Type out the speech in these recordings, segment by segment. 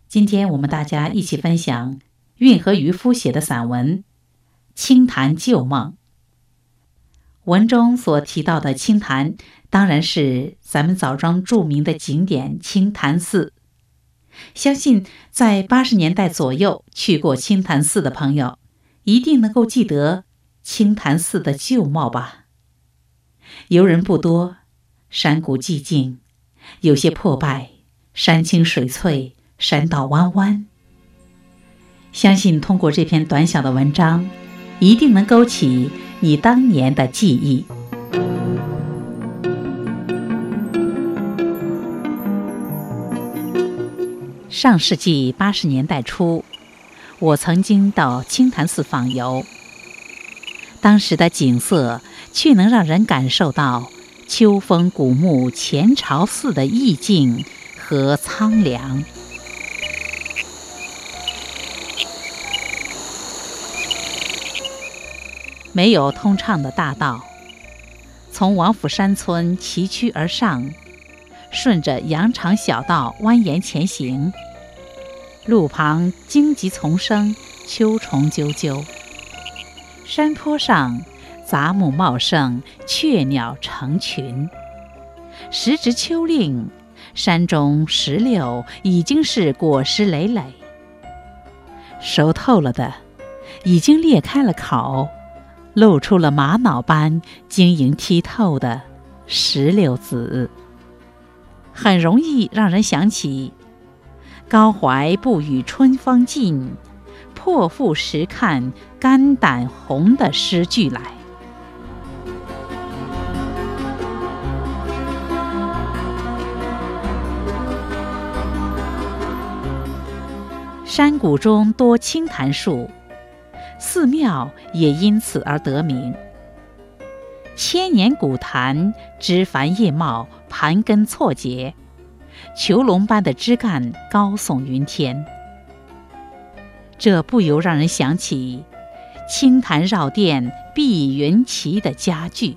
今天我们大家一起分享运河渔夫写的散文《清潭旧梦》。文中所提到的清潭，当然是咱们枣庄著名的景点清潭寺。相信在80年代左右去过清潭寺的朋友，一定能够记得清潭寺的旧貌吧。游人不多，山谷寂静，有些破败，山清水翠，山道弯弯。相信通过这篇短小的文章，一定能勾起你当年的记忆。上世纪80年代初，我曾经到清潭寺访游，当时的景色却能让人感受到秋风古木前朝寺的意境和苍凉。没有通畅的大道，从王府山村崎岖而上，顺着羊肠小道蜿蜒前行，路旁荆棘丛生，秋虫啾啾，山坡上杂木茂盛，雀鸟成群。时值秋令，山中石榴已经是果实累累，熟透了的已经裂开了烤，露出了玛瑙般晶莹剔透的石榴籽，很容易让人想起高怀不与春风尽，破腹时看肝胆红的诗句来。山谷中多青檀树，寺庙也因此而得名。千年古檀，枝繁叶茂，盘根错节，囚笼般的枝干高耸云天。这不由让人想起清潭绕殿碧云旗的佳句。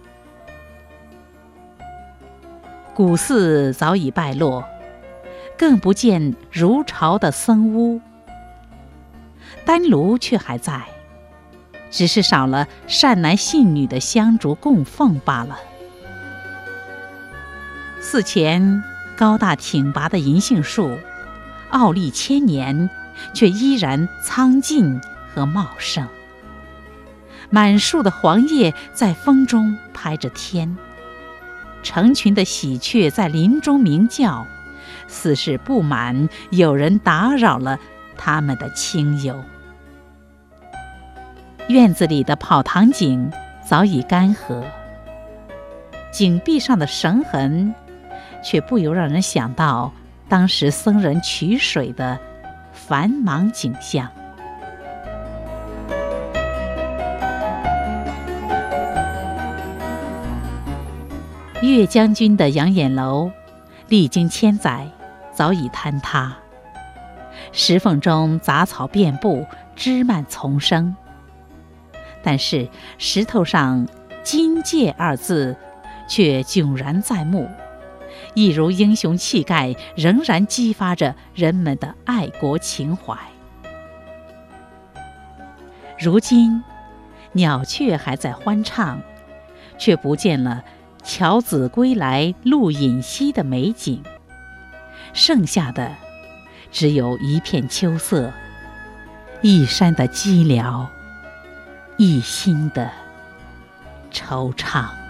古寺早已败落，更不见如潮的僧屋，丹炉却还在，只是少了善男信女的香烛供奉罢了。寺前高大挺拔的银杏树，傲立千年，却依然苍劲和茂盛。满树的黄叶在风中拍着天，成群的喜鹊在林中鸣叫，似是不满有人打扰了它们的清幽。院子里的泡塘井早已干涸，井壁上的绳痕却不由让人想到当时僧人取水的繁忙景象。岳将军的养眼楼历经千载，早已坍塌，石缝中杂草遍布，枝蔓丛生，但是石头上金戒二字却迥然在目，一如英雄气概，仍然激发着人们的爱国情怀。如今鸟雀还在欢唱，却不见了樵子归来路隐稀的美景，剩下的只有一片秋色，一山的寂寥，一心的惆怅。